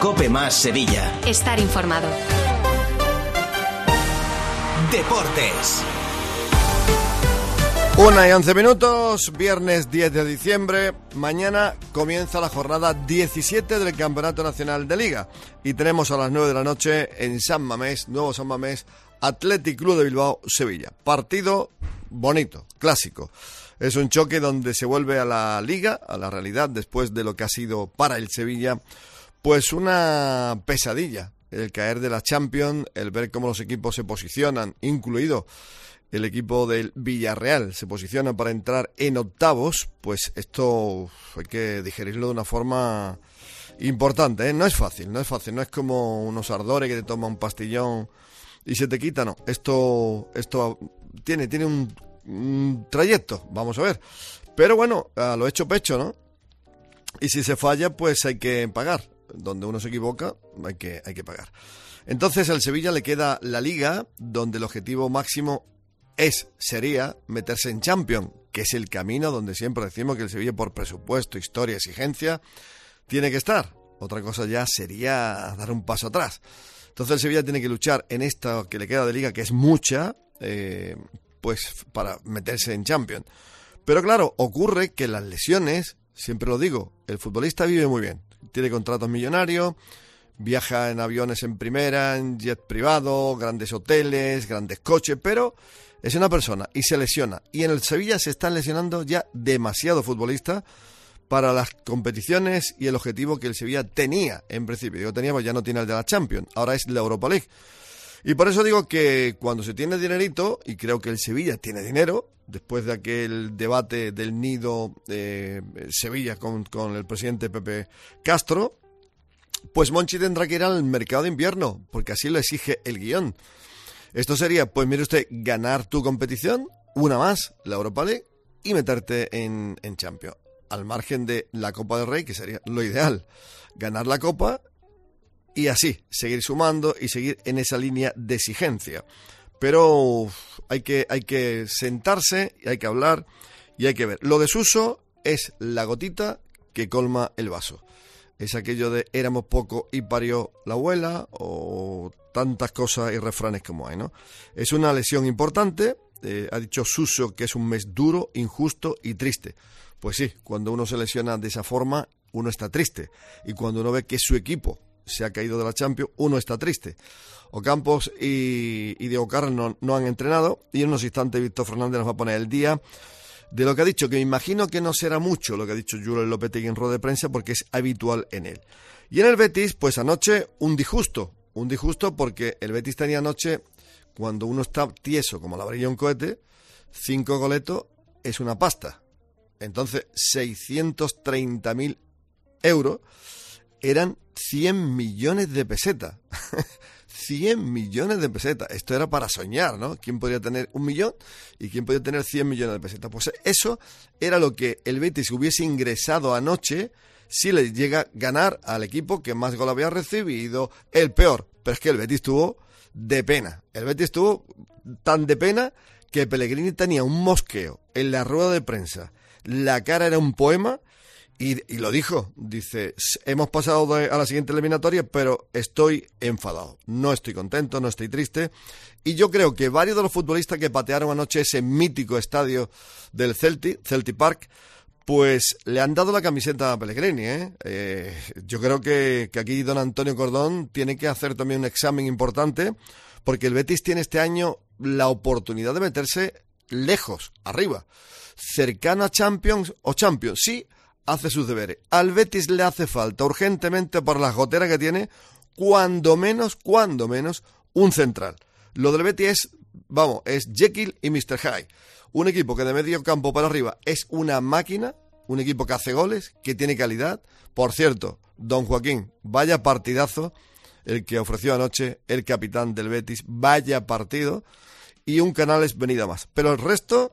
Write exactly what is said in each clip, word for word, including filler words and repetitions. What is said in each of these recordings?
COPE más Sevilla. Estar informado. Deportes. Una y once minutos, viernes diez de diciembre. Mañana comienza la jornada diecisiete del Campeonato Nacional de Liga. Y tenemos a las nueve de la noche en San Mamés, Nuevo San Mamés, Athletic Club de Bilbao, Sevilla. Partido bonito, clásico. Es un choque donde se vuelve a la Liga, a la realidad, después de lo que ha sido para el Sevilla, pues una pesadilla. El caer de la Champions, el ver cómo los equipos se posicionan, incluido el equipo del Villarreal, se posiciona para entrar en octavos, pues esto hay que digerirlo de una forma importante, ¿eh? No es fácil, no es fácil, no es como unos ardores que te toma un pastillón y se te quita, no. Esto esto tiene, tiene un, un trayecto, vamos a ver. Pero bueno, a lo hecho pecho, ¿no? Y si se falla, pues hay que pagar. Donde uno se equivoca, hay que, hay que pagar. Entonces al Sevilla le queda la Liga, donde el objetivo máximo es, sería, meterse en Champions, que es el camino donde siempre decimos que el Sevilla, por presupuesto, historia, exigencia, tiene que estar. Otra cosa ya sería dar un paso atrás. Entonces el Sevilla tiene que luchar en esta que le queda de Liga, que es mucha, eh, pues para meterse en Champions. Pero claro, ocurre que las lesiones, siempre lo digo, el futbolista vive muy bien. Tiene contratos millonarios, viaja en aviones en primera, en jet privado, grandes hoteles, grandes coches, pero es una persona y se lesiona. Y en el Sevilla se están lesionando ya demasiado futbolistas para las competiciones y el objetivo que el Sevilla tenía en principio. Digo tenía, pues ya no tiene el de la Champions, ahora es la Europa League. Y por eso digo que cuando se tiene dinerito, y creo que el Sevilla tiene dinero, después de aquel debate del nido de Sevilla con, con el presidente Pepe Castro, pues Monchi tendrá que ir al mercado de invierno, porque así lo exige el guión. Esto sería, pues mire usted, ganar tu competición, una más, la Europa League, y meterte en, en Champions. Al margen de la Copa del Rey, que sería lo ideal, ganar la Copa y así, seguir sumando y seguir en esa línea de exigencia. Pero uf, hay que, hay que sentarse, y hay que hablar y hay que ver. Lo de Suso es la gotita que colma el vaso. Es aquello de éramos poco y parió la abuela, o tantas cosas y refranes como hay, ¿no? Es una lesión importante, eh, ha dicho Suso que es un mes duro, injusto y triste. Pues sí, cuando uno se lesiona de esa forma, uno está triste. Y cuando uno ve que su equipo se ha caído de la Champions, uno está triste. Ocampos y, y Diego Carlos no, no han entrenado, y en unos instantes Víctor Fernández nos va a poner el día de lo que ha dicho, que me imagino que no será mucho lo que ha dicho Julio Lopetegui en rueda de prensa, porque es habitual en él. Y en el Betis, pues anoche un disgusto, un disgusto porque el Betis tenía anoche, cuando uno está tieso como la varilla de un cohete, cinco goletos es una pasta. Entonces, seiscientos treinta mil euros eran cien millones de pesetas. cien millones de pesetas. Esto era para soñar, ¿no? ¿Quién podría tener un millón y quién podría tener cien millones de pesetas? Pues eso era lo que el Betis hubiese ingresado anoche si le llega a ganar al equipo que más gol había recibido, el peor. Pero es que el Betis tuvo de pena. El Betis tuvo tan de pena que Pellegrini tenía un mosqueo en la rueda de prensa. La cara era un poema. Y, y lo dijo, dice, hemos pasado de, a la siguiente eliminatoria, pero estoy enfadado, no estoy contento, no estoy triste. Y yo creo que varios de los futbolistas que patearon anoche ese mítico estadio del Celtic, Celtic Park, pues le han dado la camiseta a Pellegrini, ¿eh? Eh, yo creo que, que aquí don Antonio Cordón tiene que hacer también un examen importante, porque el Betis tiene este año la oportunidad de meterse lejos, arriba, cercano a Champions o Champions, sí, hace sus deberes. Al Betis le hace falta urgentemente, por las goteras que tiene, cuando menos, cuando menos, un central. Lo del Betis es, vamos, es Jekyll y mister Hyde. Un equipo que de medio campo para arriba es una máquina, un equipo que hace goles, que tiene calidad. Por cierto, don Joaquín, vaya partidazo el que ofreció anoche el capitán del Betis, vaya partido, y un Canales venida más. Pero el resto,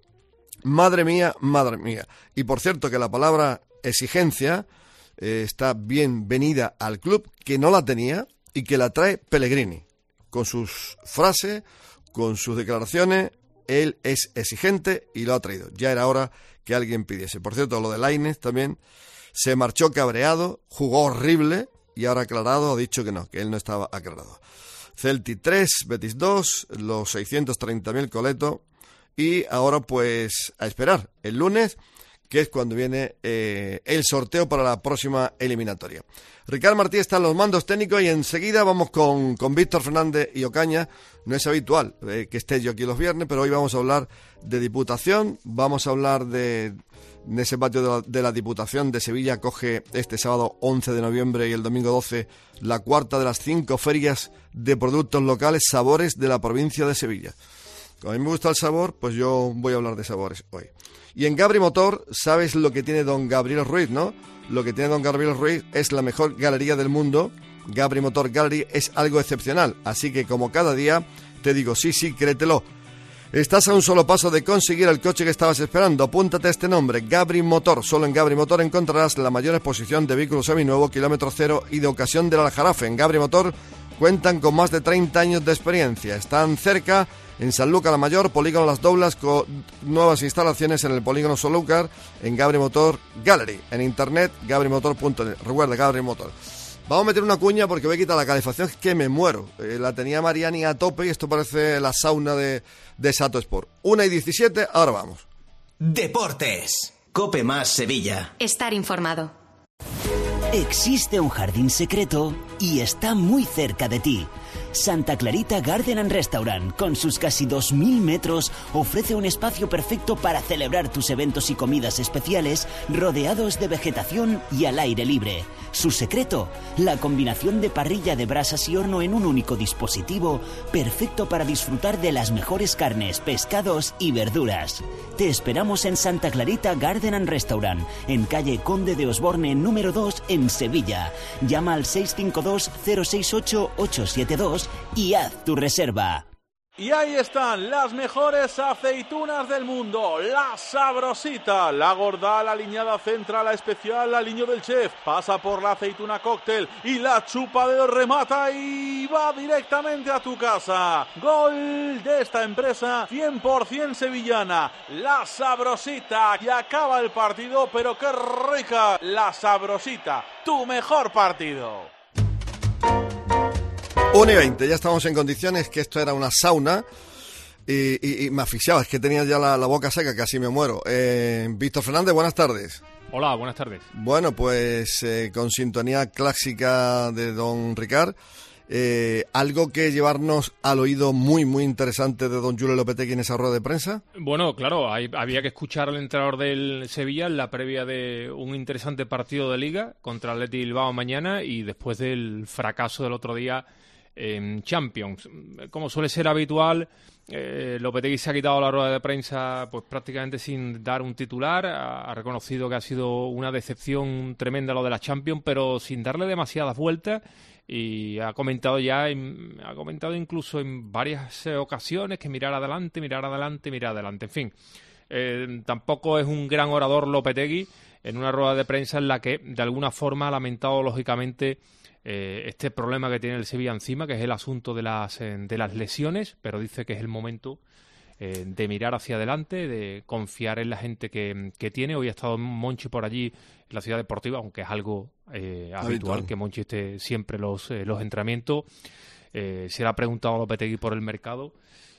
madre mía, madre mía. Y por cierto que la palabra exigencia eh, está bienvenida al club, que no la tenía y que la trae Pellegrini. Con sus frases, con sus declaraciones, él es exigente y lo ha traído. Ya era hora que alguien pidiese. Por cierto, lo de Lainez también se marchó cabreado, jugó horrible, y ahora aclarado, ha dicho que no, que él no estaba aclarado. Celtic tres, Betis dos, los seiscientos treinta mil Coleto, y ahora pues a esperar el lunes, que es cuando viene eh, el sorteo para la próxima eliminatoria. Ricard Martí está en los mandos técnicos y enseguida vamos con, con Víctor Fernández y Ocaña. No es habitual eh, que esté yo aquí los viernes, pero hoy vamos a hablar de Diputación, vamos a hablar de, de ese patio de la, de la Diputación de Sevilla. Coge este sábado once de noviembre y el domingo doce la cuarta de las cinco ferias de productos locales Sabores de la provincia de Sevilla. Como a mí me gusta el sabor, pues yo voy a hablar de sabores hoy. Y en Gabri Motor, ¿sabes lo que tiene don Gabriel Ruiz, no? Lo que tiene don Gabriel Ruiz es la mejor galería del mundo. Gabri Motor Gallery es algo excepcional. Así que como cada día, te digo, sí, sí, créetelo. Estás a un solo paso de conseguir el coche que estabas esperando. Apúntate a este nombre, Gabri Motor. Solo en Gabri Motor encontrarás la mayor exposición de vehículos seminuevos, kilómetro cero y de ocasión del Aljarafe. En Gabri Motor cuentan con más de treinta años de experiencia. Están cerca en Sanlúcar la Mayor, Polígono Las Doblas, con nuevas instalaciones en el Polígono Sanlúcar, en Gabri Motor Gallery, en internet, gabri motor punto net. Recuerda, Gabri Motor. Vamos a meter una cuña porque voy a quitar la calefacción, que me muero. Eh, la tenía Mariani a tope y esto parece la sauna de, de Sato Sport. una y diecisiete, ahora vamos. Deportes. Cope Más Sevilla. Estar informado. Existe un jardín secreto y está muy cerca de ti. Santa Clarita Garden and Restaurant, con sus casi dos mil metros, ofrece un espacio perfecto para celebrar tus eventos y comidas especiales, rodeados de vegetación y al aire libre. Su secreto, la combinación de parrilla de brasas y horno en un único dispositivo, perfecto para disfrutar de las mejores carnes, pescados y verduras. Te esperamos en Santa Clarita Garden and Restaurant, en calle Conde de Osborne número dos, en Sevilla. Llama al seis cinco dos, cero seis ocho, ocho siete dos y haz tu reserva. Y ahí están las mejores aceitunas del mundo, la Sabrosita, la gorda, la aliñada central, la especial, la aliño del chef, pasa por la aceituna cóctel y la chupa de remata y va directamente a tu casa. Gol de esta empresa cien por ciento sevillana, la Sabrosita, y acaba el partido, pero qué rica, la Sabrosita, tu mejor partido. una y veinte, ya estamos en condiciones, que esto era una sauna y, y, y me asfixiaba, es que tenía ya la, la boca seca, casi me muero. Eh, Víctor Fernández, buenas tardes. Hola, buenas tardes. Bueno, pues eh, con sintonía clásica de don Ricard, eh, algo que llevarnos al oído muy, muy interesante de don Julio Lopetegui en esa rueda de prensa. Bueno, claro, hay, había que escuchar al entrenador del Sevilla en la previa de un interesante partido de Liga contra el Athletic Bilbao mañana y después del fracaso del otro día en Champions. Como suele ser habitual, eh, Lopetegui se ha quitado la rueda de prensa pues prácticamente sin dar un titular. Ha, ha reconocido que ha sido una decepción tremenda lo de la Champions, pero sin darle demasiadas vueltas, y ha comentado ya, en, ha comentado incluso en varias eh, ocasiones que mirar adelante, mirar adelante, mirar adelante. En fin, eh, tampoco es un gran orador Lopetegui en una rueda de prensa en la que de alguna forma ha lamentado lógicamente Eh, este problema que tiene el Sevilla encima, que es el asunto de las, eh, de las lesiones, pero dice que es el momento eh, de mirar hacia adelante, de confiar en la gente que, que tiene. Hoy ha estado Monchi por allí en la Ciudad Deportiva, aunque es algo eh, habitual, habitual que Monchi esté siempre los, eh, los entrenamientos. Eh, se le ha preguntado a Lopetegui por el mercado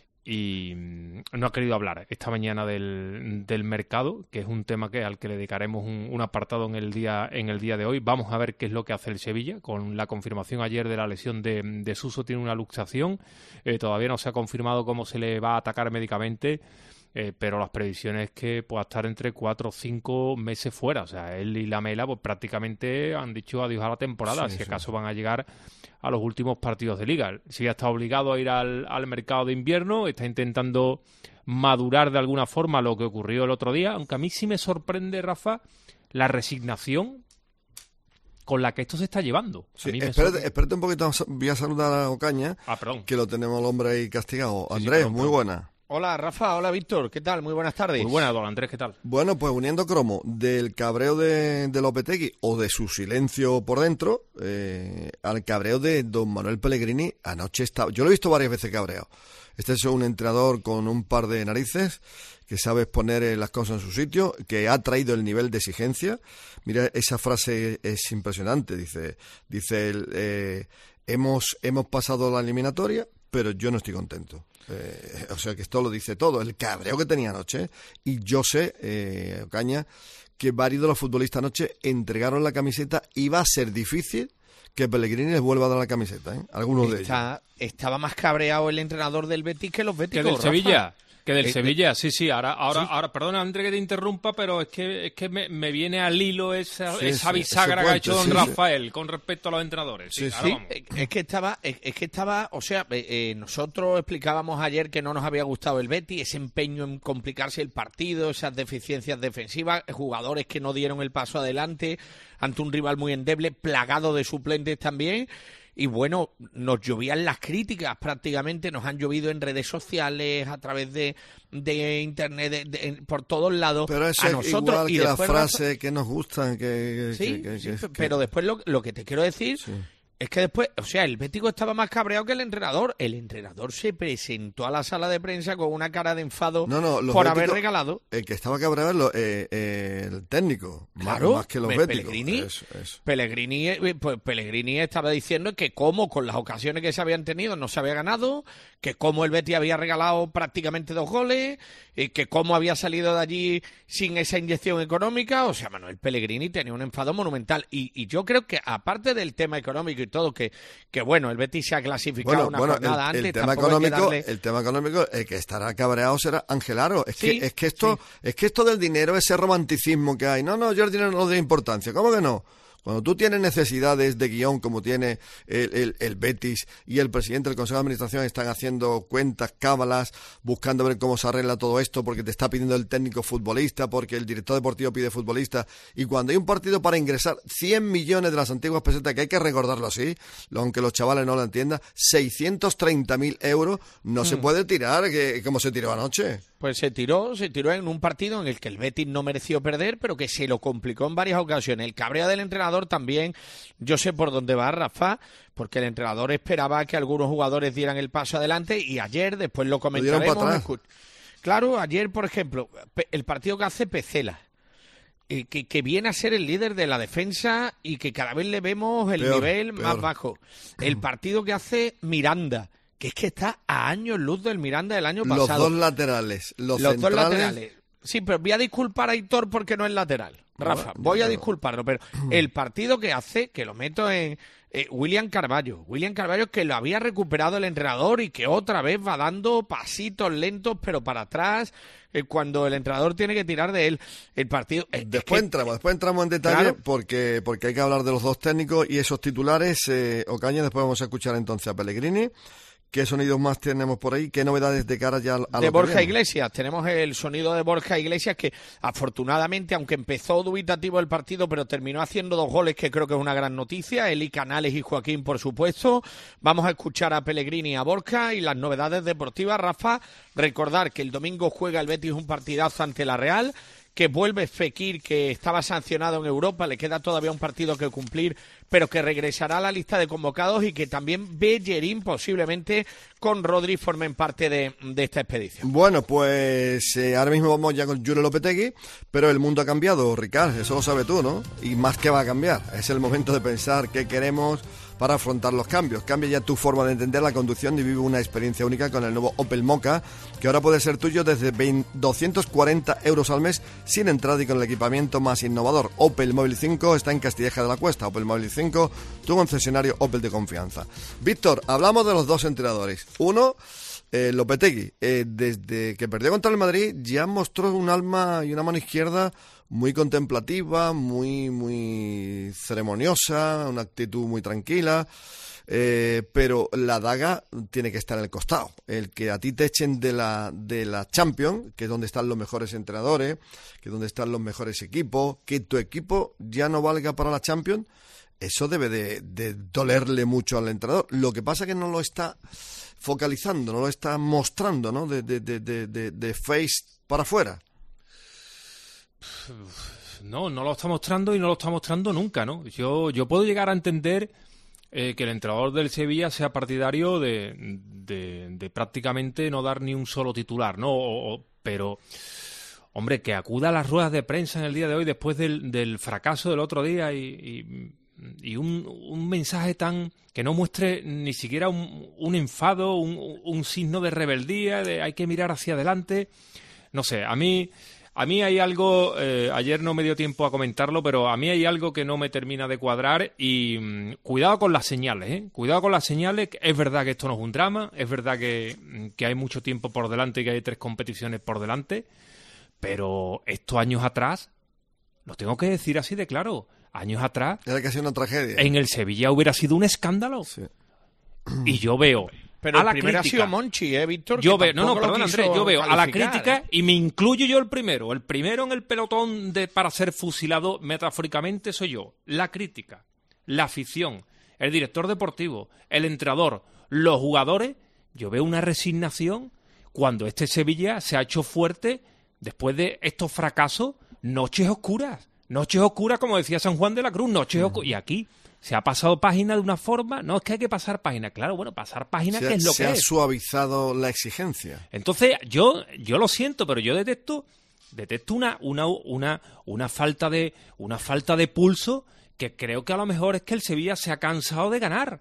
y no ha querido hablar esta mañana del, del mercado, que es un tema que al que le dedicaremos un, un apartado en el día en el día de hoy. Vamos a ver qué es lo que hace el Sevilla con la confirmación ayer de la lesión de, de Suso. Tiene una luxación, eh, todavía no se ha confirmado cómo se le va a atacar médicamente, eh, pero las previsiones es que pueda estar entre cuatro o cinco meses fuera. O sea, él y Lamela pues prácticamente han dicho adiós a la temporada, sí, si sí. acaso van a llegar a los últimos partidos de Liga. Sevilla está obligado a ir al, al mercado de invierno, está intentando madurar de alguna forma lo que ocurrió el otro día, aunque a mí sí me sorprende, Rafa, la resignación con la que esto se está llevando. Sí, espérate, espérate un poquito, voy a saludar a Ocaña, ah, perdón. que lo tenemos al hombre ahí castigado. Andrés, sí, sí, muy buena. Hola Rafa, hola Víctor, ¿qué tal? Muy buenas tardes. Muy buenas, don Andrés, ¿qué tal? Bueno, pues uniendo cromo del cabreo de, de Lopetegui o de su silencio por dentro eh, al cabreo de don Manuel Pellegrini. Anoche estaba, yo lo he visto varias veces cabreado. Este es un entrenador con un par de narices que sabes poner eh, las cosas en su sitio, que ha traído el nivel de exigencia. Mira, esa frase es impresionante, dice, dice él, eh, hemos, hemos pasado la eliminatoria, pero yo no estoy contento. Eh, o sea que esto lo dice todo, el cabreo que tenía anoche. Y yo sé, eh, Ocaña, que varios de los futbolistas anoche entregaron la camiseta y va a ser difícil que Pellegrini les vuelva a dar la camiseta, ¿eh? Algunos de Está, ellos. Estaba más cabreado el entrenador del Betis que los béticos, Que del Rafa. Sevilla. Que del Eh, Sevilla, sí, sí. Ahora, ahora, ¿sí? ahora, perdona, André, que te interrumpa, pero es que es que me, me viene al hilo esa, Sí, esa sí, bisagra ese que ha hecho don puente, sí, Rafael con respecto a los entrenadores. Sí, Sí, ahora Sí, vamos. eh, es que estaba, es, es que estaba, o sea, eh, eh, nosotros explicábamos ayer que no nos había gustado el Betis, ese empeño en complicarse el partido, esas deficiencias defensivas, jugadores que no dieron el paso adelante ante un rival muy endeble, plagado de suplentes también. Y bueno, nos llovían las críticas prácticamente, nos han llovido en redes sociales, a través de, de internet, de, de, por todos lados. Pero eso a es nosotros. igual Y que las después, frases que nos gustan. Que, que, Sí, que, sí, que, que, pero después lo, lo que te quiero decir Sí. es que después, o sea, el Bético estaba más cabreado que el entrenador. El entrenador se presentó a la sala de prensa con una cara de enfado No, no, los por béticos- haber regalado. El que estaba cabreado es lo- eh, eh, el técnico, más- Claro, más, que los Pe- béticos. Pellegrini, Eso, eso. Pellegrini, eh, pues Pellegrini estaba diciendo que como con las ocasiones que se habían tenido no se había ganado, que como el Betis había regalado prácticamente dos goles, y que como había salido de allí sin esa inyección económica. O sea, Manuel Pellegrini tenía un enfado monumental. Y, y yo creo que, aparte del tema económico y todo, que, que bueno, el Betis se ha clasificado Bueno, una bueno, jornada el, el antes. tema tampoco hay que económico, darle- el tema económico, el que estará cabreado será Ángel Aro. Es Sí, que, es que esto, es que esto del dinero, ese romanticismo que hay, no, no, yo el dinero no le doy importancia. ¿Cómo que no? Cuando tú tienes necesidades de guión como tiene el, el, el Betis y el presidente del Consejo de Administración están haciendo cuentas, cábalas, buscando ver cómo se arregla todo esto porque te está pidiendo el técnico futbolista, porque el director deportivo pide futbolista, y cuando hay un partido para ingresar cien millones de las antiguas pesetas, que hay que recordarlo así, aunque los chavales no lo entiendan, seiscientos treinta mil euros no se puede tirar que, como se tiró anoche. Pues se tiró, se tiró en un partido en el que el Betis no mereció perder, pero que se lo complicó en varias ocasiones. El cabreo del entrenador también, yo sé por dónde va, Rafa, porque el entrenador esperaba que algunos jugadores dieran el paso adelante, y ayer, después lo dieron comentaremos. para atrás. escu- Claro, ayer, por ejemplo, pe- el partido que hace Pecela, eh, que, que viene a ser el líder de la defensa y que cada vez le vemos el Peor, nivel más peor. bajo. El partido que hace Miranda, que es que está a años luz del Miranda del año Los pasado. dos laterales, los, Los dos centrales, laterales. Sí, pero voy a disculpar a Aitor porque no es lateral. Rafa, Bueno, voy a pero- disculparlo, pero el partido que hace, que lo meto en eh, William Carballo. William Carballo, que lo había recuperado el entrenador y que otra vez va dando pasitos lentos, pero para atrás, eh, cuando el entrenador tiene que tirar de él. El partido... eh, es Después que- entramos, después entramos en detalle Claro. porque, porque hay que hablar de los dos técnicos y esos titulares. Eh, Ocaña, después vamos a escuchar entonces a Pellegrini. ¿Qué sonidos más tenemos por ahí? ¿Qué novedades de cara ya a lo de que Borja viene? Iglesias. Tenemos el sonido de Borja Iglesias, que afortunadamente, aunque empezó dubitativo el partido, pero terminó haciendo dos goles, que creo que es una gran noticia. Eli Canales y Joaquín, por supuesto. Vamos a escuchar a Pellegrini y a Borja y las novedades deportivas. Rafa, recordar que el domingo juega el Betis un partidazo ante la Real, que vuelve Fekir, que estaba sancionado en Europa, le queda todavía un partido que cumplir, pero que regresará a la lista de convocados, y que también Bellerín posiblemente con Rodri formen parte de, de esta expedición. Bueno, pues eh, ahora mismo vamos ya con Julio Lopetegui, pero el mundo ha cambiado, Ricard, eso lo sabes tú, ¿no? Y más que va a cambiar, es el momento de pensar qué queremos para afrontar los cambios. Cambia ya tu forma de entender la conducción y vive una experiencia única con el nuevo Opel Mokka, que ahora puede ser tuyo desde doscientos cuarenta euros al mes sin entrada y con el equipamiento más innovador. Opel Móvil cinco está en Castilleja de la Cuesta. Opel Móvil cinco, tu concesionario Opel de confianza. Víctor, hablamos de los dos entrenadores. Uno, eh, Lopetegui, eh, desde que perdió contra el Madrid ya mostró un alma y una mano izquierda muy contemplativa, muy muy ceremoniosa, una actitud muy tranquila, eh, pero la daga tiene que estar en el costado. El que a ti te echen de la de la Champions, que es donde están los mejores entrenadores, que es donde están los mejores equipos, que tu equipo ya no valga para la Champions, eso debe de, de dolerle mucho al entrenador. Lo que pasa es que no lo está focalizando, no lo está mostrando, ¿no? De, de, de, de, de, de face para afuera. No, no lo está mostrando y no lo está mostrando nunca, ¿no? Yo, yo puedo llegar a entender eh, que el entrenador del Sevilla sea partidario de, de, de prácticamente no dar ni un solo titular, ¿no? O, o pero, hombre, que acuda a las ruedas de prensa en el día de hoy después del, del fracaso del otro día y, y, y un, un mensaje tan que no muestre ni siquiera un, un enfado, un, un signo de rebeldía, de hay que mirar hacia adelante. No sé, a mí... A mí hay algo, eh, ayer no me dio tiempo a comentarlo, pero a mí hay algo que no me termina de cuadrar y mmm, cuidado con las señales, ¿eh? Cuidado con las señales. Es verdad que esto no es un drama, es verdad que, que hay mucho tiempo por delante y que hay tres competiciones por delante, pero estos años atrás, lo tengo que decir así de claro, años atrás... Era casi una tragedia. En el Sevilla hubiera sido un escándalo. Sí. Y yo veo... Pero a el la primero crítica, ha sido Monchi, ¿eh, Víctor? Yo veo, no, no, perdón, Andrés, yo veo a la crítica ¿eh? y me incluyo yo el primero. El primero en el pelotón de para ser fusilado metafóricamente soy yo. La crítica, la afición, el director deportivo, el entrenador, los jugadores. Yo veo una resignación cuando este Sevilla se ha hecho fuerte después de estos fracasos. Noches oscuras, noches oscuras, como decía San Juan de la Cruz, noches oscuras. Y aquí... se ha pasado página de una forma... No, es que hay que pasar página. Claro, bueno, pasar página, ¿qué es lo que es? Se ha suavizado la exigencia. Entonces, yo yo lo siento, pero yo detecto detecto una una una una falta de una falta de pulso que creo que a lo mejor es que el Sevilla se ha cansado de ganar.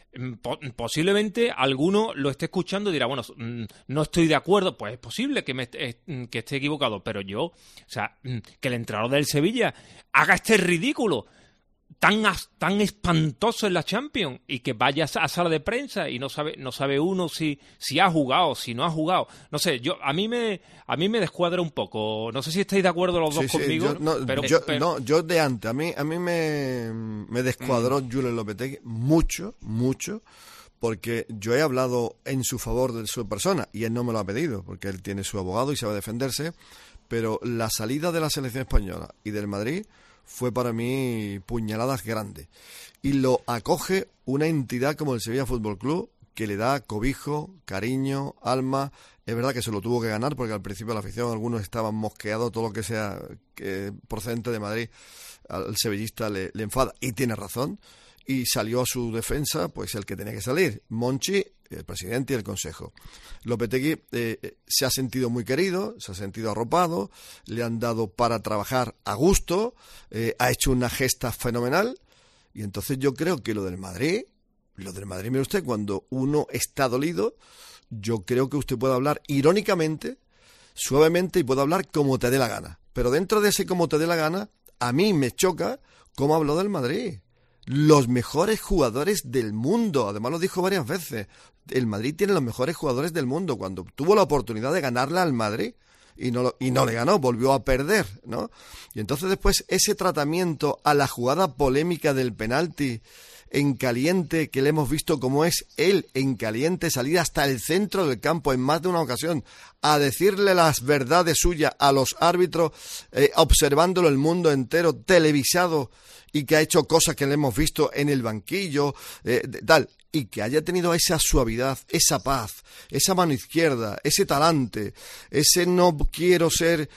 Posiblemente alguno lo esté escuchando y dirá, bueno, no estoy de acuerdo. Pues es posible que, me esté, que esté equivocado, pero yo... O sea, que el entrenador del Sevilla haga este ridículo tan tan espantoso en la Champions y que vaya a sala de prensa y no sabe no sabe uno si si ha jugado, si no ha jugado. No sé, yo a mí me a mí me descuadra un poco. No sé si estáis de acuerdo los sí, dos sí, conmigo, yo, no, pero, yo, pero... no, yo de antes, a mí a mí me, me descuadró mm. Julen Lopetegui mucho, mucho, porque yo he hablado en su favor de su persona y él no me lo ha pedido, porque él tiene su abogado y sabe defenderse, pero la salida de la selección española y del Madrid fue para mí puñaladas grandes. Y lo acoge una entidad como el Sevilla Fútbol Club, que le da cobijo, cariño, alma. Es verdad que se lo tuvo que ganar, porque al principio de la afición algunos estaban mosqueados, todo lo que sea que procedente de Madrid al sevillista le, le enfada, y tiene razón. Y salió a su defensa pues el que tenía que salir, Monchi, el presidente y el consejo. Lopetegui eh, se ha sentido muy querido, se ha sentido arropado, le han dado para trabajar a gusto, eh, ha hecho una gesta fenomenal, y entonces yo creo que lo del Madrid, lo del Madrid, mire usted, cuando uno está dolido, yo creo que usted puede hablar irónicamente, suavemente, y puede hablar como te dé la gana. Pero dentro de ese como te dé la gana, a mí me choca cómo habló del Madrid. Los mejores jugadores del mundo, además lo dijo varias veces, el Madrid tiene los mejores jugadores del mundo. Cuando tuvo la oportunidad de ganarle al Madrid y no lo, y no le ganó, volvió a perder, ¿no? Y entonces después ese tratamiento a la jugada polémica del penalti en caliente, que le hemos visto como es él en caliente, salir hasta el centro del campo en más de una ocasión a decirle las verdades suyas a los árbitros, eh, observándolo el mundo entero, televisado, y que ha hecho cosas que le hemos visto en el banquillo, eh, tal, y que haya tenido esa suavidad, esa paz, esa mano izquierda, ese talante, ese no quiero ser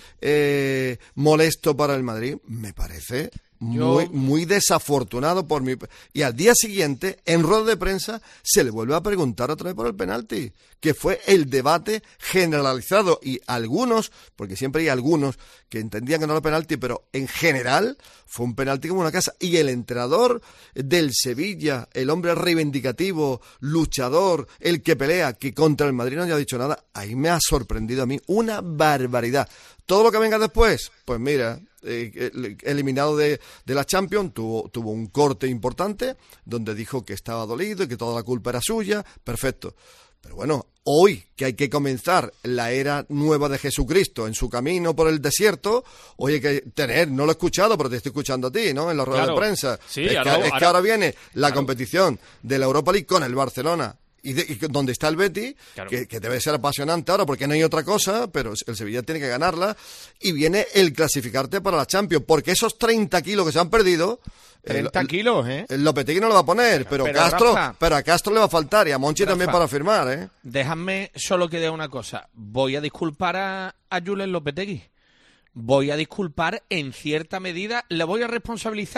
eh, molesto para el Madrid, me parece muy, Yo... muy desafortunado por mi... Y al día siguiente, en rueda de prensa, se le vuelve a preguntar otra vez por el penalti, que fue el debate generalizado, y algunos, porque siempre hay algunos que entendían que no era penalti, pero en general fue un penalti como una casa. Y el entrenador del Sevilla, el hombre reivindicativo, luchador, el que pelea, que contra el Madrid no haya dicho nada, ahí me ha sorprendido a mí una barbaridad. Todo lo que venga después, pues mira, eh, eliminado de, de la Champions, tuvo, tuvo un corte importante donde dijo que estaba dolido y que toda la culpa era suya, perfecto. Pero bueno, hoy que hay que comenzar la era nueva de Jesucristo en su camino por el desierto, hoy hay que tener, no lo he escuchado, pero te estoy escuchando a ti, ¿no? En la rueda claro. de prensa. Sí, es, que, ahora, es que ahora viene la claro. competición de la Europa League con el Barcelona. Y, de, y donde está el Betis, claro. que, que debe ser apasionante ahora porque no hay otra cosa, pero el Sevilla tiene que ganarla, y viene el clasificarte para la Champions, porque esos treinta kilos que se han perdido, treinta kilos, ¿eh? El Lopetegui no lo va a poner, pero, pero Castro, Rafa, pero a Castro le va a faltar, y a Monchi Rafa, también para firmar, ¿eh? Déjame solo que diga una cosa, voy a disculpar a, a Julen Lopetegui, voy a disculpar en cierta medida, le voy a responsabilizar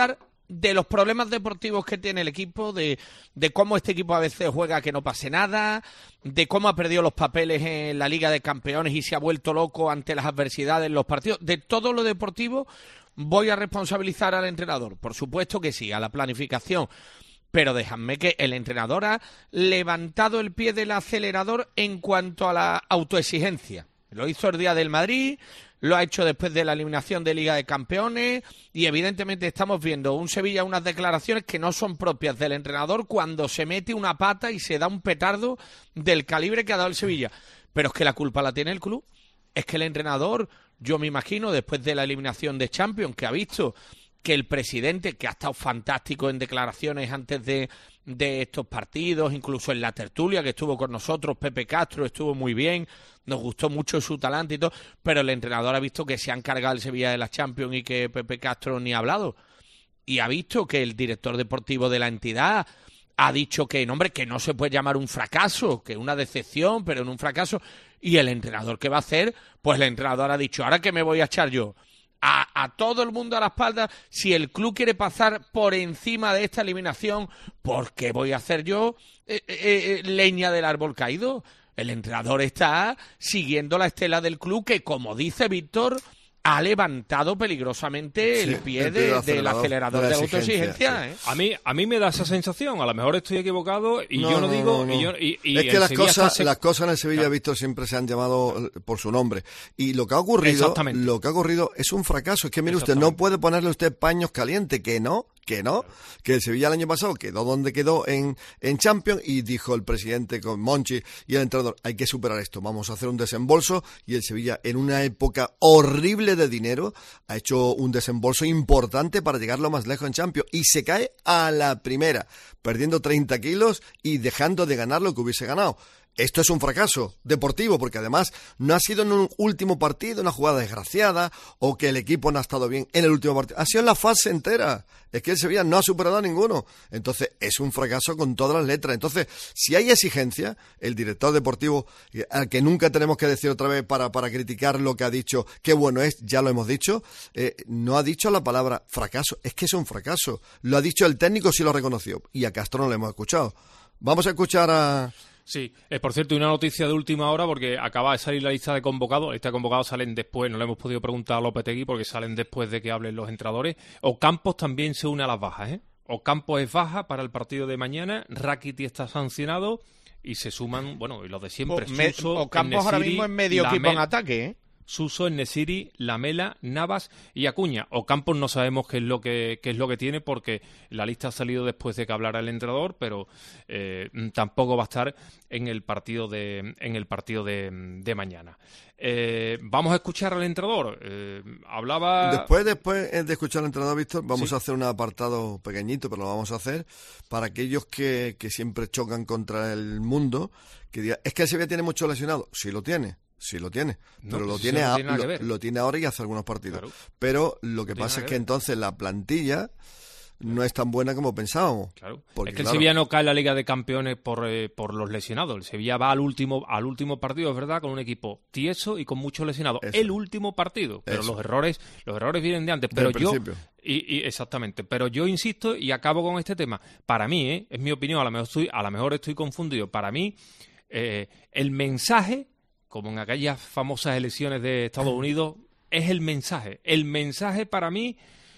de los problemas deportivos que tiene el equipo, de, de cómo este equipo a veces juega que no pase nada, de cómo ha perdido los papeles en la Liga de Campeones y se ha vuelto loco ante las adversidades en los partidos. De todo lo deportivo voy a responsabilizar al entrenador. Por supuesto que sí, a la planificación. Pero déjame que el entrenador ha levantado el pie del acelerador en cuanto a la autoexigencia. Lo hizo el día del Madrid, lo ha hecho después de la eliminación de Liga de Campeones y evidentemente estamos viendo un Sevilla, unas declaraciones que no son propias del entrenador cuando se mete una pata y se da un petardo del calibre que ha dado el Sevilla. Pero es que la culpa la tiene el club. Es que el entrenador, yo me imagino, después de la eliminación de Champions, que ha visto que el presidente, que ha estado fantástico en declaraciones antes de, de estos partidos, incluso en la tertulia que estuvo con nosotros, Pepe Castro estuvo muy bien, nos gustó mucho su talento y todo, pero el entrenador ha visto que se han cargado el Sevilla de la Champions y que Pepe Castro ni ha hablado. Y ha visto que el director deportivo de la entidad ha dicho que, no, hombre, que no se puede llamar un fracaso, que una decepción, pero no un fracaso. Y el entrenador, ¿qué va a hacer? Pues el entrenador ha dicho, ¿ahora qué me voy a echar yo? A, a todo el mundo a la espalda, si el club quiere pasar por encima de esta eliminación, ¿por qué voy a hacer yo eh, eh, eh, leña del árbol caído? El entrenador está siguiendo la estela del club que, como dice Víctor, ha levantado peligrosamente el sí, pie el de, del del acelerador, acelerador de de la la exigencia, autoexigencia. sí. ¿eh? A mí, a mí me da esa sensación, a lo mejor estoy equivocado y No, yo no, no, digo... no, no. Y yo, y, y es que el las Sevilla cosas, está se- las cosas en el Sevilla, Claro. Víctor, siempre se han llamado por su nombre. Y lo que ha ocurrido, Exactamente. lo que ha ocurrido es un fracaso. Es que mire usted, no Exactamente. puede ponerle usted paños calientes, que no, que no, que el Sevilla el año pasado quedó donde quedó en, en Champions y dijo el presidente con Monchi y el entrenador, hay que superar esto, vamos a hacer un desembolso, y el Sevilla en una época horrible de dinero ha hecho un desembolso importante para llegar lo más lejos en Champions y se cae a la primera, perdiendo treinta kilos y dejando de ganar lo que hubiese ganado. Esto es un fracaso deportivo, porque además no ha sido en un último partido una jugada desgraciada o que el equipo no ha estado bien en el último partido. Ha sido en la fase entera. Es que el Sevilla no ha superado a ninguno. Entonces es un fracaso con todas las letras. Entonces, si hay exigencia, el director deportivo, al que nunca tenemos que decir otra vez para, para criticar lo que ha dicho, qué bueno es, ya lo hemos dicho, eh, no ha dicho la palabra fracaso. Es que es un fracaso. Lo ha dicho el técnico, sí lo reconoció. Y a Castro no le hemos escuchado. Vamos a escuchar a... Sí, eh, por cierto, una noticia de última hora porque acaba de salir la lista de convocados. La lista de convocados salen después, no le hemos podido preguntar a Lopetegui porque salen después de que hablen los entrenadores. Ocampos también se une a las bajas, ¿eh? Ocampos es baja para el partido de mañana, Rakiti está sancionado y se suman, bueno, y los de siempre. Pues me- Suso, Ocampos ahora En-Nesyri, mismo en medio equipo Lamela- en ataque, ¿eh? Suso, En-Nesyri, Lamela, Navas y Acuña. Ocampos no sabemos qué es lo que qué es lo que tiene porque la lista ha salido después de que hablara el entrenador, pero eh, tampoco va a estar en el partido de en el partido de, de mañana. Eh, vamos a escuchar al entrenador. Eh, hablaba Después, después de escuchar al entrenador, Víctor, vamos Sí. a hacer un apartado pequeñito, pero lo vamos a hacer para aquellos que, que siempre chocan contra el mundo, que digan, es que el Sevilla tiene mucho lesionado. Sí lo tiene, sí lo tiene, No, pero lo pues eso tiene, no a- tiene nada que lo, ver. lo tiene ahora y hace algunos partidos. Claro. Pero lo que tiene pasa nada es que que ver. entonces la plantilla no es tan buena como pensábamos. Claro. Porque, es que el claro, Sevilla no cae en la Liga de Campeones por, eh, por los lesionados. El Sevilla va al último al último partido, es verdad, con un equipo tieso y con muchos lesionados. Eso. El último partido, pero Eso. los errores los errores vienen de antes. Pero Del yo principio. y, y exactamente. Pero yo insisto y acabo con este tema. Para mí, ¿eh? es mi opinión. A lo mejor estoy a lo mejor estoy confundido. Para mí, eh, el mensaje, como en aquellas famosas elecciones de Estados Unidos, es el mensaje. El mensaje para mí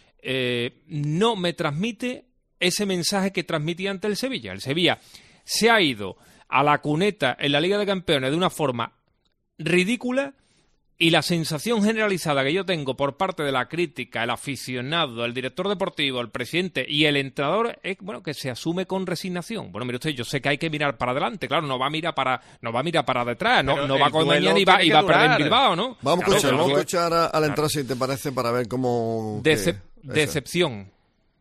eh, no me transmite ese mensaje que transmitía ante el Sevilla. El Sevilla se ha ido a la cuneta en la Liga de Campeones de una forma ridícula y la sensación generalizada que yo tengo por parte de la crítica, el aficionado, el director deportivo, el presidente y el entrenador es bueno que se asume con resignación. Bueno, mire usted, yo sé que hay que mirar para adelante, claro, no va a mirar para no va a mirar para detrás, no, Pero no va el con duelo mañana y va, tiene y que va a perder en durar. Bilbao, ¿no? Vamos a Claro, escuchar, pero vamos a que- escuchar a- al entrar, si te parece, para ver cómo... Decep- que- eso. decepción.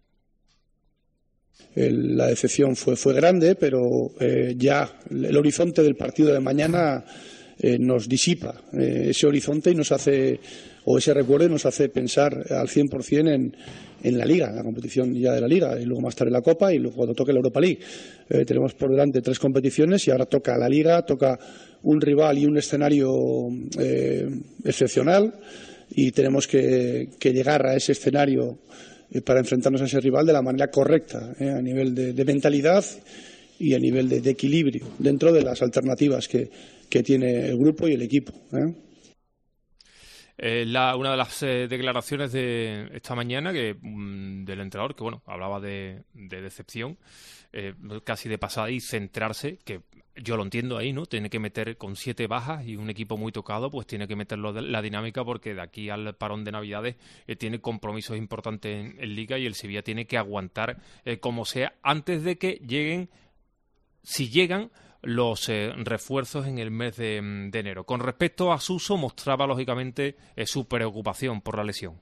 El- la decepción fue, fue grande, pero eh, ya el horizonte del partido de mañana eh, nos disipa eh, ese horizonte y nos hace, o ese recuerdo nos hace pensar al cien por cien en, en la Liga, en la competición ya de la Liga, y luego más tarde la Copa y luego cuando toque la Europa League. Eh, tenemos por delante tres competiciones y ahora toca la Liga, toca un rival y un escenario eh, excepcional y tenemos que, que llegar a ese escenario eh, para enfrentarnos a ese rival de la manera correcta, eh, a nivel de, de mentalidad y a nivel de, de equilibrio, dentro de las alternativas que, que tiene el grupo y el equipo. ¿eh? Eh, la, una de las eh, declaraciones de esta mañana que mm, del entrenador, que bueno, hablaba de, de decepción, eh, casi de pasada, y centrarse, que yo lo entiendo ahí, ¿no? Tiene que meter con siete bajas y un equipo muy tocado, pues tiene que meterlo de la dinámica, porque de aquí al parón de Navidades eh, tiene compromisos importantes en, en Liga, y el Sevilla tiene que aguantar eh, como sea antes de que lleguen, si llegan, los eh, refuerzos en el mes de, de enero. Con respecto a Suso, mostraba lógicamente eh, su preocupación por la lesión.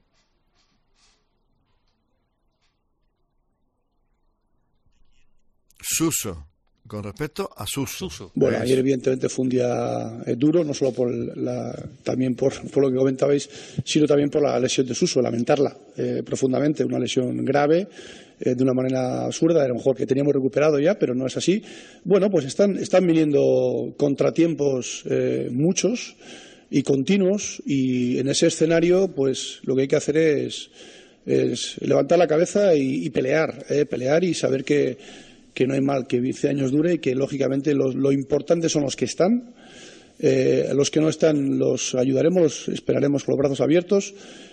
Suso, con respecto a Suso. Suso. Bueno, ayer evidentemente fue un día eh, duro, no solo por la, también por, por lo que comentabais, sino también por la lesión de Suso, lamentarla eh, profundamente, una lesión grave, eh, de una manera absurda, a lo mejor que teníamos recuperado ya, pero no es así. Bueno, pues están, están viniendo contratiempos eh, muchos y continuos, y en ese escenario pues lo que hay que hacer es, es levantar la cabeza y, y pelear, eh, pelear y saber que que no hay mal que veinte años dure, y que lógicamente lo, lo importante son los que están. Eh, los que no están los ayudaremos, los esperaremos con los brazos abiertos,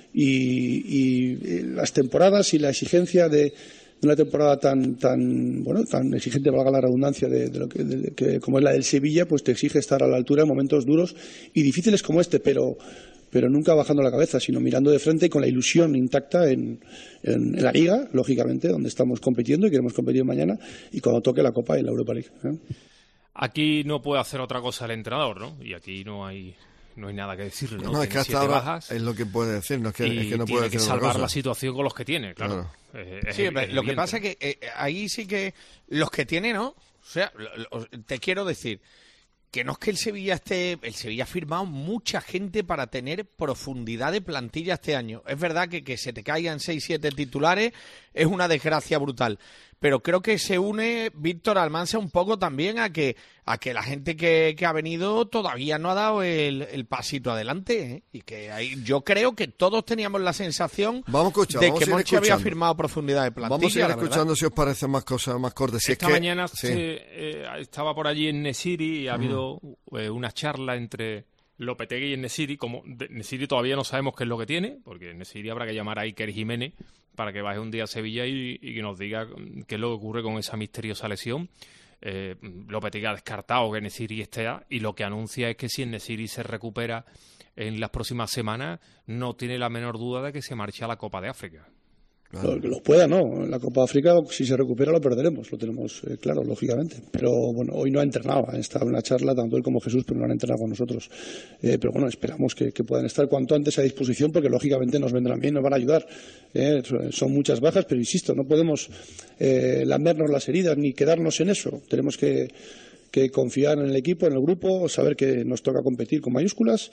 y, y las temporadas y la exigencia de, de una temporada tan tan bueno tan exigente, valga la redundancia, de, de lo que, de, que como es la del Sevilla, pues te exige estar a la altura en momentos duros y difíciles como este, pero pero nunca bajando la cabeza, sino mirando de frente y con la ilusión intacta en, en, en la Liga, lógicamente, donde estamos compitiendo y queremos competir mañana, y cuando toque la Copa y la Europa League. ¿eh? Aquí no puede hacer otra cosa el entrenador, ¿no? Y aquí no hay no hay nada que decirle, ¿no? No, es que hasta ahora bajas, es lo que puede decir, no es que, y es que no tiene puede que decir salvar otra cosa. la situación con los que tiene, claro. Claro. Eh, es, Sí, es lo evidente. que pasa es que eh, ahí sí que los que tiene, ¿no? O sea, lo, lo, te quiero decir que no es que el Sevilla esté... El Sevilla ha firmado mucha gente para tener profundidad de plantilla este año. Es verdad que que se te caigan seis siete titulares es una desgracia brutal. Pero creo que se une Víctor Almansa un poco también a que a que la gente que, que ha venido todavía no ha dado el, el pasito adelante, ¿eh? Y que ahí, yo creo que todos teníamos la sensación vamos a escuchar, de vamos que a seguir Monchi había escuchando. firmado profundidad de plantilla. Vamos a seguir la escuchando verdad. si os parece más cosas más cortas. Si Esta es que, mañana sí. se, eh, estaba por allí en Nesiri y ha habido eh, una charla entre Lopetegui y en Nesiri. Como de Nesiri todavía no sabemos qué es lo que tiene, porque en Nesiri habrá que llamar a Iker Jiménez para que baje un día a Sevilla y, y que nos diga qué es lo que ocurre con esa misteriosa lesión. Eh, Lopetegui ha descartado que Nesiri esté, y lo que anuncia es que si en Nesiri se recupera en las próximas semanas, no tiene la menor duda de que se marcha a la Copa de África. Lo, que lo pueda, ¿no? En la Copa de África, si se recupera, lo perderemos, lo tenemos eh, claro, lógicamente. Pero bueno, hoy no ha entrenado, ha estado en la charla, tanto él como Jesús, pero no han entrenado con nosotros. Eh, pero bueno, esperamos que, que puedan estar cuanto antes a disposición, porque lógicamente nos vendrán bien, nos van a ayudar. Eh, son muchas bajas, pero insisto, no podemos eh, lamernos las heridas ni quedarnos en eso. Tenemos que. que confiar en el equipo, en el grupo, saber que nos toca competir con mayúsculas,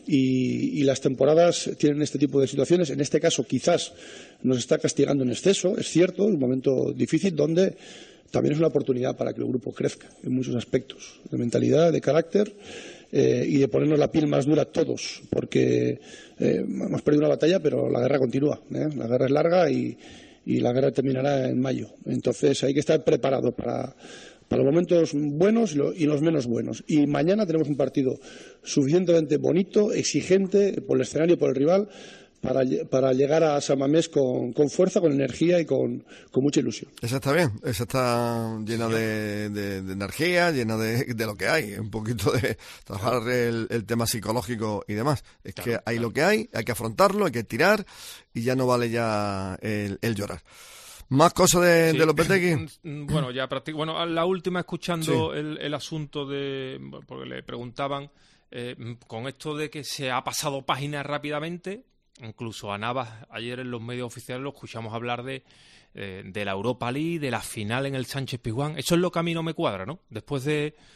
y, y las temporadas tienen este tipo de situaciones. En este caso quizás nos está castigando en exceso, es cierto, es un momento difícil donde también es una oportunidad para que el grupo crezca en muchos aspectos, de mentalidad, de carácter, eh, y de ponernos la piel más dura todos, porque eh, hemos perdido una batalla, pero la guerra continúa, ¿eh? La guerra es larga y, y la guerra terminará en mayo. Entonces hay que estar preparado para para los momentos buenos y los menos buenos. Y mañana tenemos un partido suficientemente bonito, exigente por el escenario, por el rival, para, para llegar a San Mamés con, con fuerza, con energía y con, con mucha ilusión. Esa está bien, esa está llena de, de, de energía, llena de, de lo que hay, un poquito de trabajar el, el tema psicológico y demás. Es claro, que hay claro. lo que hay, hay que afrontarlo, hay que tirar, y ya no vale ya el, el llorar. ¿Más cosas de, sí. de Lopetegui? Bueno, ya practic- bueno, la última, escuchando sí. el, el asunto de... Porque le preguntaban, eh, con esto de que se ha pasado páginas rápidamente, incluso a Navas, ayer en los medios oficiales lo escuchamos hablar de, eh, de la Europa League, de la final en el Sánchez Pizjuán. Eso es lo que a mí no me cuadra, ¿no? Después de,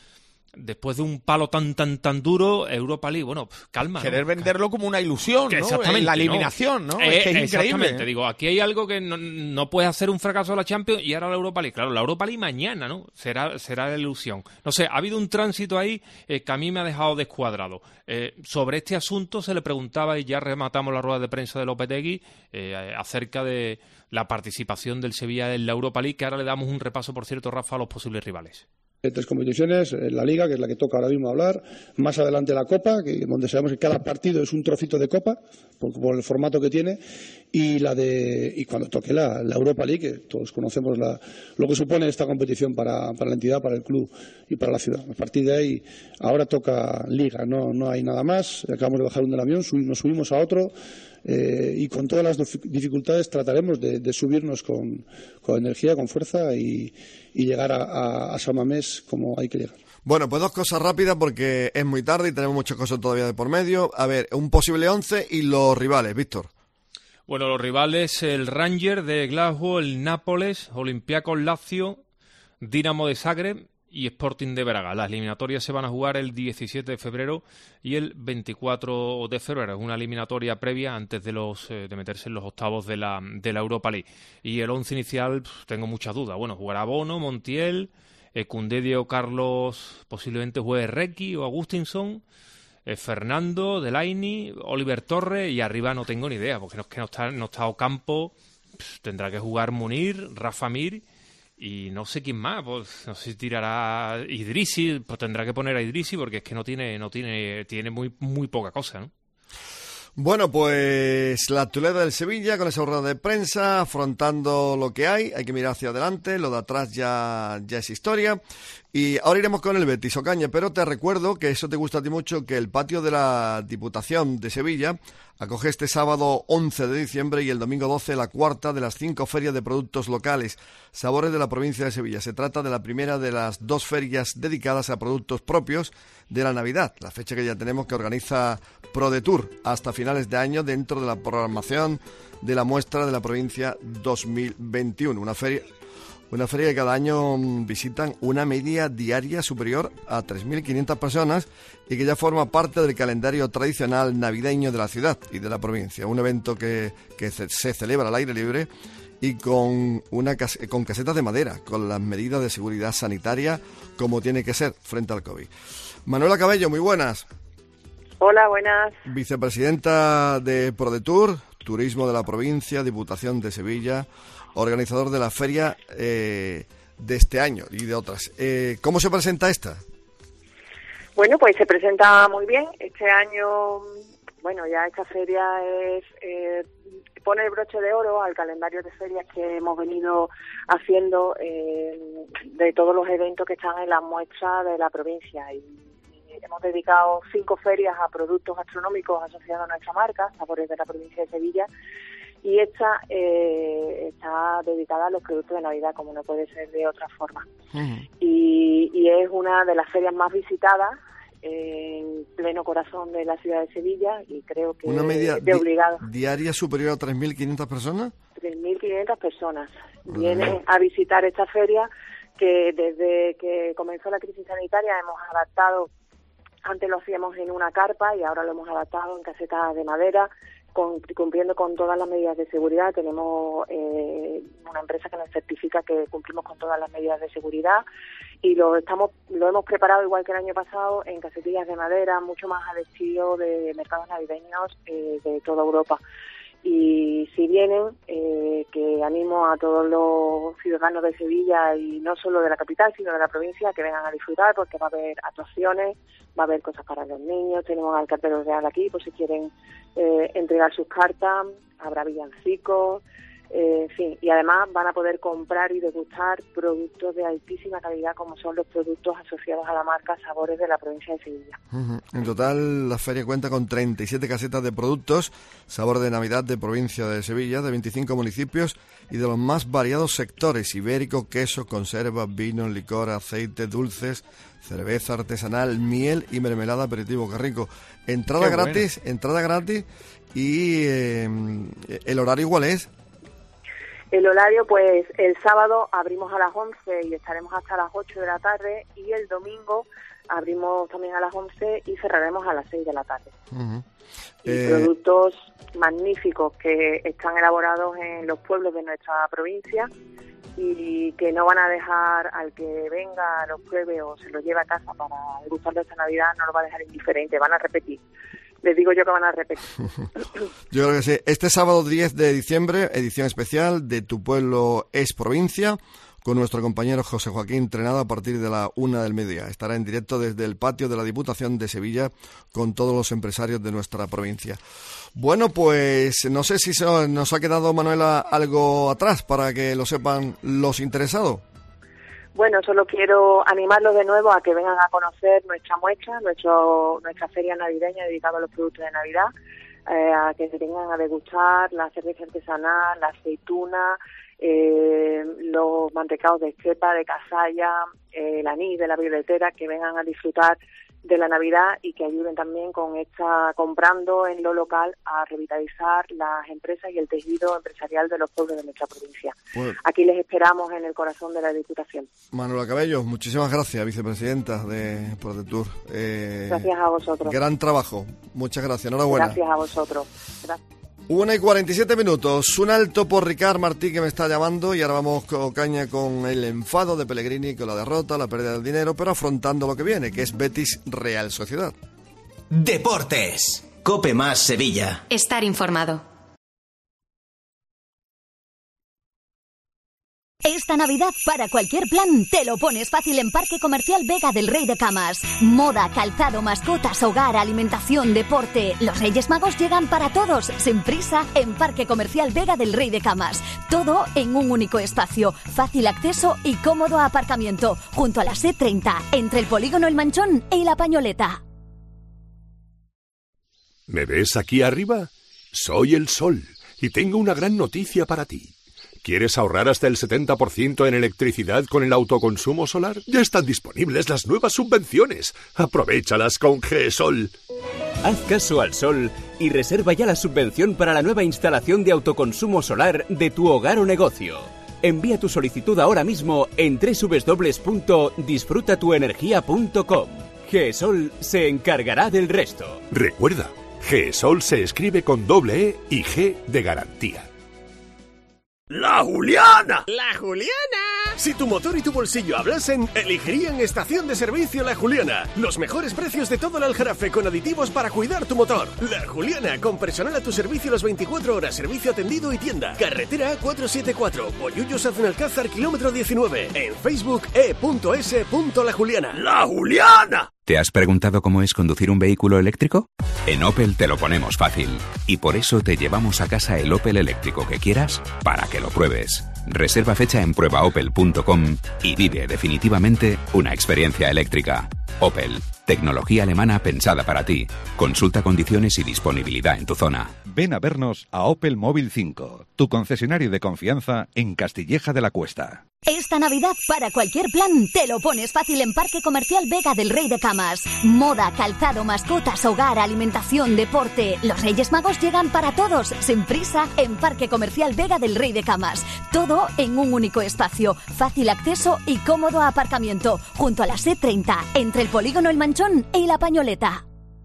después de un palo tan, tan, tan duro, Europa League, bueno, calma. Querer ¿no? venderlo como una ilusión, ¿no? Exactamente. La eliminación, ¿no? ¿no? Eh, es que es exactamente. increíble. Digo, aquí hay algo que no, no puede hacer un fracaso a la Champions y ahora la Europa League. Claro, la Europa League mañana, ¿no? Será, será la ilusión. No sé, ha habido un tránsito ahí eh, que a mí me ha dejado descuadrado. Eh, sobre este asunto se le preguntaba, y ya rematamos la rueda de prensa de Lopetegui, eh, acerca de la participación del Sevilla en la Europa League, que ahora le damos un repaso, por cierto, Rafa, a los posibles rivales. Tres competiciones, la Liga, que es la que toca ahora mismo hablar, más adelante la Copa, que, donde sabemos que cada partido es un trocito de Copa, por, por el formato que tiene, y la de y cuando toque la, la Europa League, que todos conocemos la, lo que supone esta competición para, para la entidad, para el club y para la ciudad. A partir de ahí, ahora toca Liga, no, no hay nada más, acabamos de bajar un del avión, subimos, nos subimos a otro, eh, y con todas las dificultades trataremos de, de subirnos con, con energía, con fuerza y, y llegar a, a, a San Mamés como hay que llegar. Bueno, pues dos cosas rápidas porque es muy tarde y tenemos muchas cosas todavía de por medio. A ver, un posible once y los rivales, Víctor. Bueno, los rivales, el Rangers de Glasgow, el Nápoles, Olympiacos Lazio, Dinamo de Zagreb y Sporting de Braga. Las eliminatorias se van a jugar el diecisiete de febrero y el veinticuatro de febrero. Es una eliminatoria previa antes de los eh, de meterse en los octavos de la, de la Europa League. Y el once inicial, pff, tengo muchas dudas. Bueno, jugará Bono, Montiel, eh, Cundedio, Carlos, posiblemente juegue Requi o Agustinson, eh, Fernando, Delaney, Oliver Torres, y arriba no tengo ni idea, porque no, es que no está, no está Ocampo, pff, tendrá que jugar Munir, Rafa Mir, y no sé quién más, pues no sé si tirará Idrissi, pues tendrá que poner a Idrissi porque es que no tiene, no tiene, tiene muy, muy poca cosa, ¿no? Bueno, pues la actualidad del Sevilla con esa rueda de prensa, afrontando lo que hay, hay que mirar hacia adelante, lo de atrás ya, ya es historia. Y ahora iremos con el Betis, Ocaña, pero te recuerdo que eso te gusta a ti mucho, que el patio de la Diputación de Sevilla acoge este sábado once de diciembre y el domingo doce la cuarta de las cinco ferias de productos locales, sabores de la provincia de Sevilla. Se trata de la primera de las dos ferias dedicadas a productos propios de la Navidad, la fecha que ya tenemos que organiza ProDetour hasta finales de año dentro de la programación de la muestra de la provincia dos mil veintiuno, una feria Una feria que cada año visitan una media diaria superior a tres mil quinientas personas y que ya forma parte del calendario tradicional navideño de la ciudad y de la provincia. Un evento que, que se celebra al aire libre y con, una, con casetas de madera, con las medidas de seguridad sanitaria como tiene que ser frente al COVID. Manuela Cabello, muy buenas. Hola, buenas. Vicepresidenta de ProDetour, Turismo de la Provincia, Diputación de Sevilla, organizador de la feria eh, de este año y de otras. Eh, ¿Cómo se presenta esta? Bueno, pues se presenta muy bien. Este año, bueno, ya esta feria es eh, pone el broche de oro al calendario de ferias que hemos venido haciendo eh, de todos los eventos que están en la muestra de la provincia. Y, y hemos dedicado cinco ferias a productos gastronómicos asociados a nuestra marca, Sabores de la Provincia de Sevilla. Y esta eh, está dedicada a los productos de Navidad, como no puede ser de otra forma. Uh-huh. Y, y es una de las ferias más visitadas en pleno corazón de la ciudad de Sevilla y creo que ¿Una media de obligado. Di- diaria superior a tres mil quinientas personas? tres mil quinientas personas uh-huh. vienen a visitar esta feria que desde que comenzó la crisis sanitaria hemos adaptado. Antes lo hacíamos en una carpa y ahora lo hemos adaptado en casetas de madera, Con, cumpliendo con todas las medidas de seguridad. Tenemos eh, una empresa que nos certifica que cumplimos con todas las medidas de seguridad y lo estamos lo hemos preparado igual que el año pasado en casetillas de madera, mucho más al estilo de mercados navideños eh, de toda Europa. Y si vienen, eh, que animo a todos los ciudadanos de Sevilla y no solo de la capital, sino de la provincia, que vengan a disfrutar porque va a haber actuaciones, va a haber cosas para los niños, tenemos al cartero real aquí, por si quieren eh, entregar sus cartas, habrá villancicos, eh, en fin, y además van a poder comprar y degustar productos de altísima calidad como son los productos asociados a la marca Sabores de la Provincia de Sevilla. Uh-huh. En total la feria cuenta con treinta y siete casetas de productos Sabor de Navidad de Provincia de Sevilla, de veinticinco municipios y de los más variados sectores: ibérico, queso, conservas, vino, licor, aceite, dulces, cerveza artesanal, miel y mermelada, aperitivo. Qué rico. Entrada Qué gratis, bueno. entrada gratis y eh, el horario igual es. El horario, pues el sábado abrimos a las once y estaremos hasta las ocho de la tarde, y el domingo abrimos también a las once y cerraremos a las seis de la tarde. Uh-huh. Y eh... productos magníficos que están elaborados en los pueblos de nuestra provincia y que no van a dejar al que venga, los pruebe o se lo lleve a casa para degustarlo esta Navidad, no lo va a dejar indiferente, van a repetir. Les digo yo que van a repetir. Yo creo que sí. Este sábado diez de diciembre, edición especial de Tu Pueblo es Provincia, con nuestro compañero José Joaquín Trenado a partir de la una del mediodía. Estará en directo desde el patio de la Diputación de Sevilla con todos los empresarios de nuestra provincia. Bueno, pues no sé si se nos ha quedado, Manuela, algo atrás para que lo sepan los interesados. Bueno, solo quiero animarlos de nuevo a que vengan a conocer nuestra muestra, nuestro, nuestra feria navideña dedicada a los productos de Navidad, eh, a que se tengan a degustar la cerveza artesanal, la aceituna, eh, los mantecados de cepa, de cazalla, eh, el anís de la violetera, que vengan a disfrutar de la Navidad y que ayuden también con esta, comprando en lo local, a revitalizar las empresas y el tejido empresarial de los pueblos de nuestra provincia. Bueno, aquí les esperamos en el corazón de la Diputación. Manuela Cabello, muchísimas gracias, vicepresidenta de ProDetour. Eh, gracias a vosotros. Gran trabajo, muchas gracias, enhorabuena. Gracias a vosotros. Gracias. Una y cuarenta y siete minutos, un alto por Ricard Martí que me está llamando y ahora vamos con caña con el enfado de Pellegrini, con la derrota, la pérdida del dinero, pero afrontando lo que viene, que es Betis Real Sociedad. Deportes, Cope Más Sevilla. Estar informado. Esta Navidad, para cualquier plan, te lo pones fácil en Parque Comercial Vega del Rey de Camas. Moda, calzado, mascotas, hogar, alimentación, deporte. Los Reyes Magos llegan para todos, sin prisa, en Parque Comercial Vega del Rey de Camas. Todo en un único espacio, fácil acceso y cómodo aparcamiento, junto a la C treinta, entre el Polígono El Manchón y La Pañoleta. ¿Me ves aquí arriba? Soy el Sol y tengo una gran noticia para ti. ¿Quieres ahorrar hasta el setenta por ciento en electricidad con el autoconsumo solar? Ya están disponibles las nuevas subvenciones. Aprovéchalas con GESOL. Haz caso al sol y reserva ya la subvención para la nueva instalación de autoconsumo solar de tu hogar o negocio. Envía tu solicitud ahora mismo en doble u doble u doble u punto disfruta tu energía punto com. GESOL se encargará del resto. Recuerda, GESOL se escribe con doble E y G de garantía. ¡La Juliana! ¡La Juliana! Si tu motor y tu bolsillo hablasen, elegirían Estación de Servicio La Juliana. Los mejores precios de todo el Aljarafe con aditivos para cuidar tu motor. La Juliana, con personal a tu servicio las veinticuatro horas, servicio atendido y tienda. Carretera A cuatrocientos setenta y cuatro, Bollullos Aznalcázar, kilómetro diecinueve. En Facebook, e punto ese punto la Juliana. ¡La Juliana! ¿Te has preguntado cómo es conducir un vehículo eléctrico? En Opel te lo ponemos fácil. Y por eso te llevamos a casa el Opel eléctrico que quieras para que lo pruebes. Reserva fecha en prueba opel punto com y vive definitivamente una experiencia eléctrica. Opel, tecnología alemana pensada para ti. Consulta condiciones y disponibilidad en tu zona. Ven a vernos a Opel Móvil cinco, tu concesionario de confianza en Castilleja de la Cuesta. Esta Navidad, para cualquier plan, te lo pones fácil en Parque Comercial Vega del Rey de Camas. Moda, calzado, mascotas, hogar, alimentación, deporte. Los Reyes Magos llegan para todos, sin prisa, en Parque Comercial Vega del Rey de Camas. Todo en un único espacio, fácil acceso y cómodo aparcamiento, junto a la C treinta, entre el Polígono El Manchón y La Pañoleta.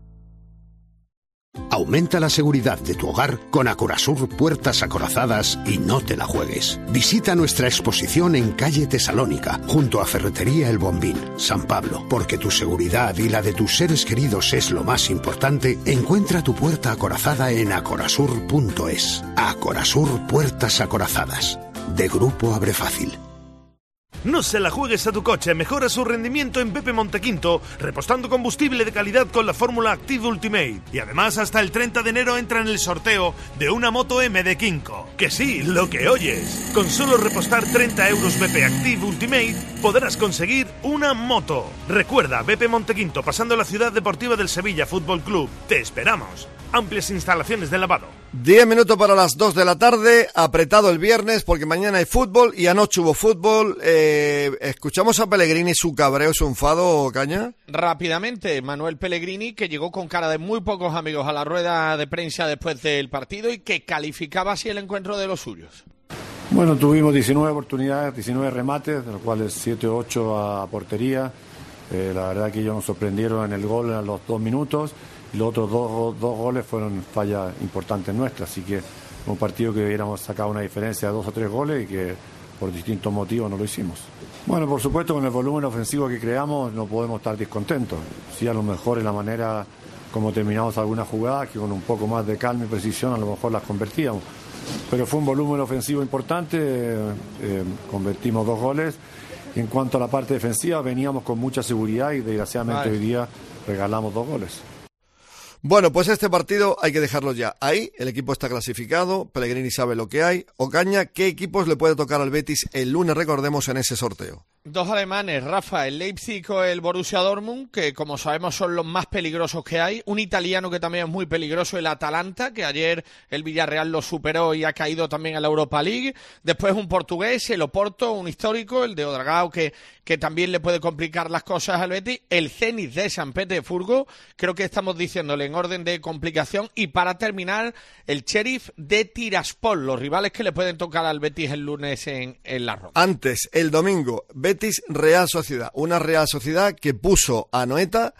Aumenta la seguridad de tu hogar con Acorasur Puertas Acorazadas y no te la juegues. Visita nuestra exposición en calle Tesalónica, junto a Ferretería El Bombín, San Pablo. Porque tu seguridad y la de tus seres queridos es lo más importante, encuentra tu puerta acorazada en acorasur punto es. Acorasur Puertas Acorazadas, de Grupo Abrefácil. No se la juegues a tu coche, mejora su rendimiento en Pepe Montequinto, repostando combustible de calidad con la fórmula Active Ultimate. Y además hasta el treinta de enero entra en el sorteo de una moto M de Kinko. Que sí, lo que oyes. Con solo repostar treinta euros B P Active Ultimate podrás conseguir una moto. Recuerda, Pepe Montequinto, pasando la ciudad deportiva del Sevilla Fútbol Club. Te esperamos. Amplias instalaciones de lavado. Diez minutos para las dos de la tarde, apretado el viernes porque mañana hay fútbol y anoche hubo fútbol. Eh, escuchamos a Pellegrini, su cabreo, su enfado, Caña. Rápidamente, Manuel Pellegrini, que llegó con cara de muy pocos amigos a la rueda de prensa después del partido y que calificaba así el encuentro de los suyos. Bueno, tuvimos diecinueve oportunidades, diecinueve remates, de los cuales siete o ocho a portería. Eh, la verdad que ellos nos sorprendieron en el gol a los dos minutos y los otros dos, dos goles fueron fallas importantes nuestras, así que un partido que hubiéramos sacado una diferencia de dos o tres goles y que por distintos motivos no lo hicimos. Bueno, por supuesto con el volumen ofensivo que creamos no podemos estar descontentos. Sí, a lo mejor en la manera como terminamos algunas jugadas, que con un poco más de calma y precisión a lo mejor las convertíamos. Pero fue un volumen ofensivo importante, eh, convertimos dos goles. En cuanto a la parte defensiva, veníamos con mucha seguridad y desgraciadamente Vale. hoy día regalamos dos goles. Bueno, pues este partido hay que dejarlo ya ahí. El equipo está clasificado, Pellegrini sabe lo que hay. Ocaña, ¿qué equipos le puede tocar al Betis el lunes, recordemos, en ese sorteo? Dos alemanes, Rafa, el Leipzig o el Borussia Dortmund, que como sabemos son los más peligrosos que hay. Un italiano que también es muy peligroso, el Atalanta, que ayer el Villarreal lo superó y ha caído también a la Europa League. Después un portugués, el Oporto, un histórico, el de Odragao, que, que también le puede complicar las cosas al Betis. El Zenit de San Petersburgo, creo que estamos diciéndole en orden de complicación. Y para terminar, el Sheriff de Tiraspol, los rivales que le pueden tocar al Betis el lunes en, en La Roca. Antes, el domingo, Betis Real Sociedad, una Real Sociedad que puso a Noeta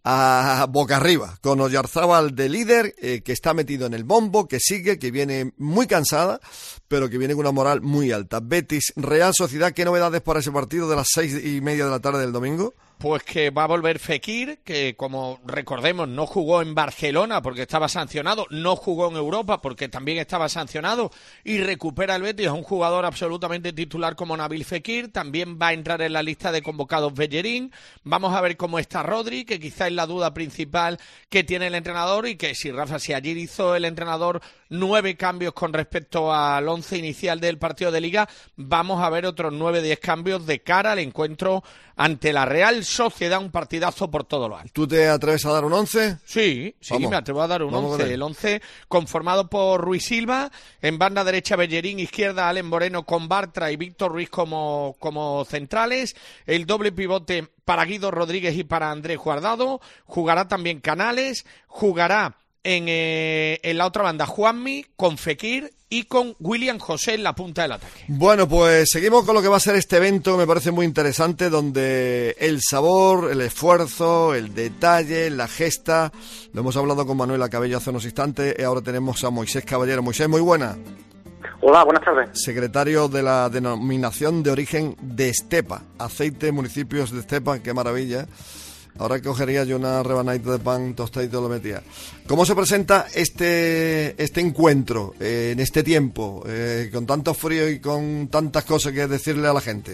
a boca arriba, con Oyarzábal de líder, eh, que está metido en el bombo, que sigue, que viene muy cansada, pero que viene con una moral muy alta. Betis Real Sociedad, ¿qué novedades para ese partido de las seis y media de la tarde del domingo? Pues que va a volver Fekir, que como recordemos no jugó en Barcelona porque estaba sancionado, no jugó en Europa porque también estaba sancionado, y recupera el Betis a un jugador absolutamente titular como Nabil Fekir. También va a entrar en la lista de convocados Bellerín. Vamos a ver cómo está Rodri, que quizá es la duda principal que tiene el entrenador, y que si Rafa, si ayer hizo el entrenador nueve cambios con respecto al once inicial del partido de Liga, vamos a ver otros nueve, diez cambios de cara al encuentro ante la Real Sociedad, un partidazo por todo lo alto. ¿Tú te atreves a dar un once? Sí, sí, Vamos. me atrevo a dar un Vamos con once. él. El once conformado por Ruiz Silva, en banda derecha Bellerín, izquierda Allen Moreno con Bartra y Víctor Ruiz como, como centrales. El doble pivote para Guido Rodríguez y para Andrés Guardado. Jugará también Canales, jugará en, eh, en la otra banda Juanmi con Fekir y con William José en la punta del ataque. Bueno, pues seguimos con lo que va a ser este evento, me parece muy interesante, donde el sabor, el esfuerzo, el detalle, la gesta, lo hemos hablado con Manuela Cabello hace unos instantes, y ahora tenemos a Moisés Caballero. Moisés, muy buena. Hola, buenas tardes. Secretario de la denominación de origen de Estepa, aceite, municipios de Estepa, qué maravilla. Ahora cogería yo una rebanadita de pan tostadito y lo metía. ¿Cómo se presenta este este encuentro eh, en este tiempo, eh, con tanto frío y con tantas cosas que decirle a la gente?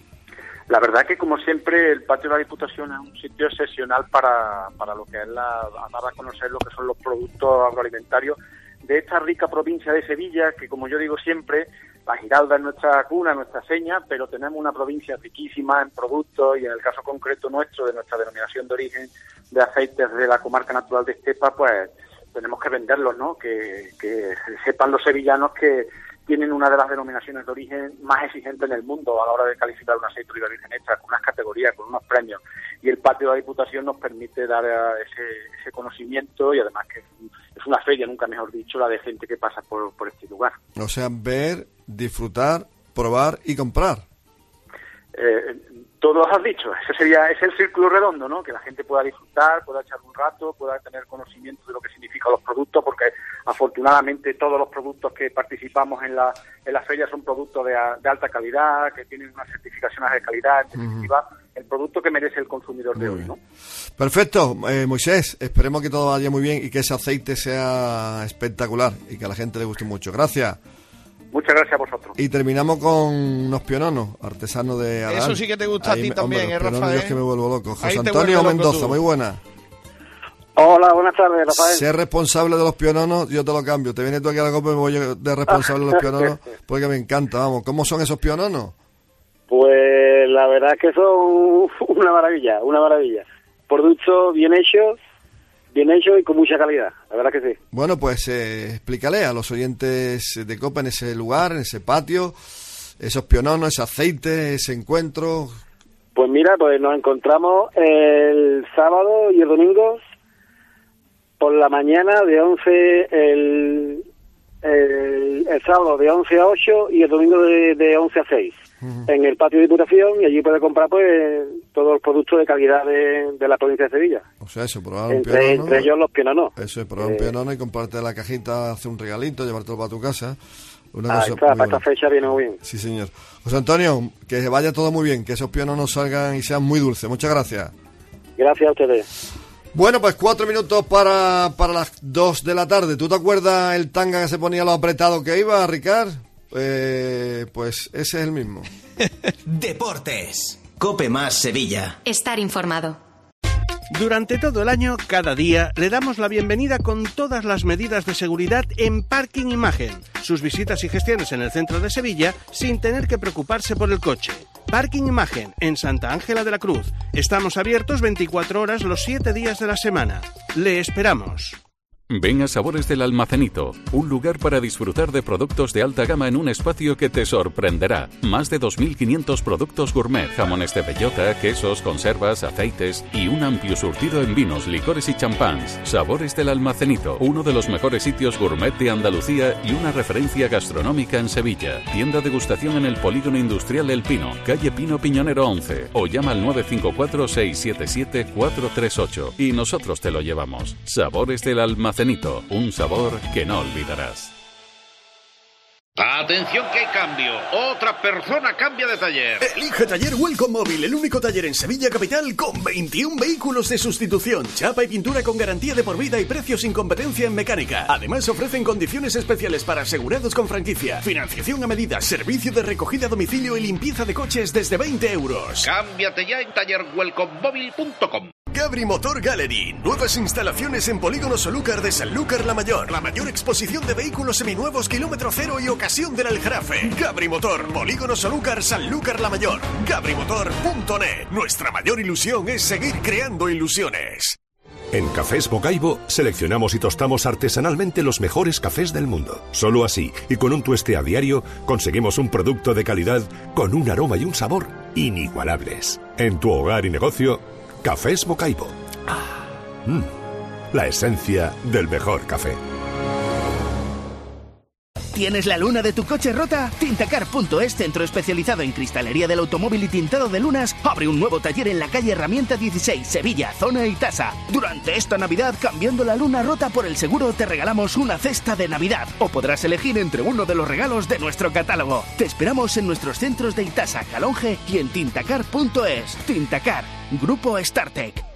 La verdad que, como siempre, el patio de la Diputación es un sitio excepcional para, para lo que es la, a dar a conocer lo que son los productos agroalimentarios de esta rica provincia de Sevilla, que, como yo digo siempre, la Giralda es nuestra cuna, nuestra seña, pero tenemos una provincia riquísima en productos, y en el caso concreto nuestro, de nuestra denominación de origen de aceites de la comarca natural de Estepa, pues tenemos que venderlos, ¿no? Que, que sepan los sevillanos que tienen una de las denominaciones de origen más exigentes en el mundo a la hora de calificar un aceite de oliva virgen extra, con unas categorías, con unos premios. Y el patio de la Diputación nos permite dar ese, ese conocimiento, y además que es una feria, nunca mejor dicho, la de gente que pasa por, por este lugar. O sea, ver, disfrutar, probar y comprar. Eh, todo lo has dicho, ese sería es el círculo redondo, ¿no? Que la gente pueda disfrutar, pueda echar un rato, pueda tener conocimiento de lo que significan los productos, porque afortunadamente todos los productos que participamos en la en la feria son productos de, a, de alta calidad, que tienen unas certificaciones de calidad, en definitiva, uh-huh. el producto que merece el consumidor muy de hoy, bien. ¿no? Perfecto, eh, Moisés, esperemos que todo vaya muy bien y que ese aceite sea espectacular y que a la gente le guste mucho. Gracias. Muchas gracias a vosotros. Y terminamos con unos piononos, artesanos de Adán. Eso sí que te gusta Ahí a ti me, también, hombre, ¿eh, Rafael? Yo es que me vuelvo loco. José Ahí te Antonio vuelve loco Mendoza, tú. muy buena. Hola, buenas tardes, Rafael. Ser responsable de los piononos, yo te lo cambio. Te vienes tú aquí a la copa y me voy yo de responsable de los piononos, porque me encanta, vamos. ¿Cómo son esos piononos? Pues la verdad es que son una maravilla, una maravilla. Productos bien hechos, bien hechos y con mucha calidad, la verdad que sí. Bueno, pues eh, explícale a los oyentes de Copa en ese lugar, en ese patio, esos piononos, ese aceite, ese encuentro. Pues mira, pues nos encontramos el sábado y el domingo por la mañana de once el, el, el sábado de once a ocho y el domingo de, de once a seis. Uh-huh. En el patio de Diputación, y allí puede comprar pues todos los productos de calidad de, de la provincia de Sevilla. O sea, eso, probar un entre, pionono. Entre ellos los piononos. Eso es, probar eh, un pionono y comprarte la cajita, hacer un regalito, llevártelo para tu casa. Una ah, cosa está, para esta fecha viene muy bien. Sí, señor. José Antonio, que vaya todo muy bien, que esos piononos salgan y sean muy dulces. Muchas gracias. Gracias a ustedes. Bueno, pues cuatro minutos para, para las dos de la tarde. ¿Tú te acuerdas el tanga que se ponía lo apretado que iba, Ricard? Eh, pues ese es el mismo. Deportes. Cope más Sevilla. Estar informado. Durante todo el año, cada día, le damos la bienvenida con todas las medidas de seguridad en Parking Imagen. Sus visitas y gestiones en el centro de Sevilla sin tener que preocuparse por el coche. Parking Imagen, en Santa Ángela de la Cruz. Estamos abiertos veinticuatro horas los siete días de la semana. Le esperamos. Ven a Sabores del Almacenito, un lugar para disfrutar de productos de alta gama en un espacio que te sorprenderá. Más de dos mil quinientos productos gourmet, jamones de bellota, quesos, conservas, aceites y un amplio surtido en vinos, licores y champáns. Sabores del Almacenito, uno de los mejores sitios gourmet de Andalucía y una referencia gastronómica en Sevilla. Tienda degustación en el Polígono Industrial El Pino, calle Pino Piñonero once, o llama al nueve cinco cuatro, seis siete siete, cuatro tres ocho y nosotros te lo llevamos. Sabores del Almacenito. Un sabor que no olvidarás. Atención que hay cambio. Otra persona cambia de taller. Elige Taller Welcome Móvil, el único taller en Sevilla Capital con veintiún vehículos de sustitución, chapa y pintura con garantía de por vida y precios sin competencia en mecánica. Además ofrecen condiciones especiales para asegurados con franquicia, financiación a medida, servicio de recogida a domicilio y limpieza de coches desde veinte euros. Cámbiate ya en taller welcome móvil punto com. Gabri Motor Gallery, nuevas instalaciones en Polígono Solúcar de Sanlúcar la Mayor. La mayor exposición de vehículos seminuevos, kilómetro cero y ocasión del Aljarafe. Gabri Motor, Polígono Solúcar, Sanlúcar la Mayor. Gabri Motor punto net. Nuestra mayor ilusión es seguir creando ilusiones. En Cafés Bocaibo seleccionamos y tostamos artesanalmente los mejores cafés del mundo. Solo así, y con un tueste a diario, conseguimos un producto de calidad con un aroma y un sabor inigualables. En tu hogar y negocio, Cafés Bocaibo. Ah, mm, la esencia del mejor café. ¿Tienes la luna de tu coche rota? Tintacar punto es, centro especializado en cristalería del automóvil y tintado de lunas, abre un nuevo taller en la calle Herramienta dieciséis, Sevilla, zona Itasa. Durante esta Navidad, cambiando la luna rota por el seguro, te regalamos una cesta de Navidad o podrás elegir entre uno de los regalos de nuestro catálogo. Te esperamos en nuestros centros de Itasa, Calonge y en tintacar punto es. Tintacar, Grupo StarTech.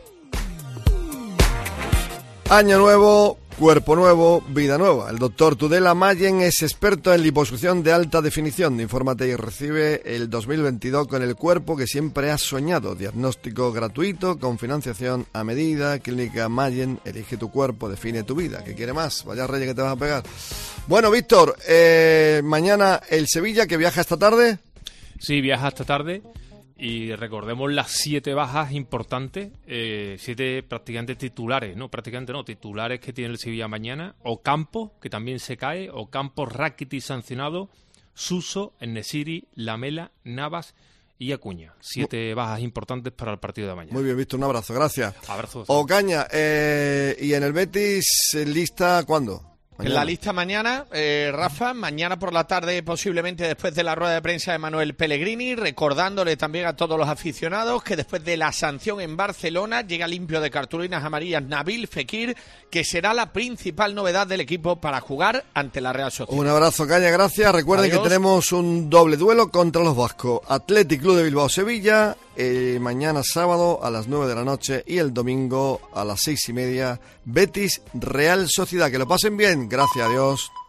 Año nuevo, cuerpo nuevo, vida nueva. El doctor Tudela Mayen es experto en liposucción de alta definición. Infórmate y recibe el dos mil veintidós con el cuerpo que siempre has soñado. Diagnóstico gratuito con financiación a medida. Clínica Mayen, elige tu cuerpo, define tu vida. ¿Qué quiere más? Vaya reyes que te vas a pegar. Bueno, Víctor, eh, mañana el Sevilla que viaja esta tarde. Sí, viaja esta tarde. Y recordemos las siete bajas importantes, eh, siete prácticamente titulares, no, prácticamente no, titulares que tiene el Sevilla mañana. Ocampo, que también se cae, Ocampo, Rakitic sancionado, Suso, Enesiri, Lamela, Navas y Acuña. Siete bajas importantes para el partido de mañana. Muy bien, Víctor, un abrazo, gracias. Abrazo. Ocaña, eh, ¿y en el Betis lista cuándo? En la lista mañana, eh, Rafa, mañana por la tarde, posiblemente después de la rueda de prensa de Manuel Pellegrini, recordándole también a todos los aficionados que después de la sanción en Barcelona llega limpio de cartulinas amarillas Nabil Fekir, que será la principal novedad del equipo para jugar ante la Real Sociedad. Un abrazo, Caña, gracias. Recuerden Adiós. Que tenemos un doble duelo contra los vascos. Athletic Club de Bilbao Sevilla, eh, mañana sábado a las nueve de la noche y el domingo a las seis y media, Betis Real Sociedad. Que lo pasen bien. Gracias, adiós.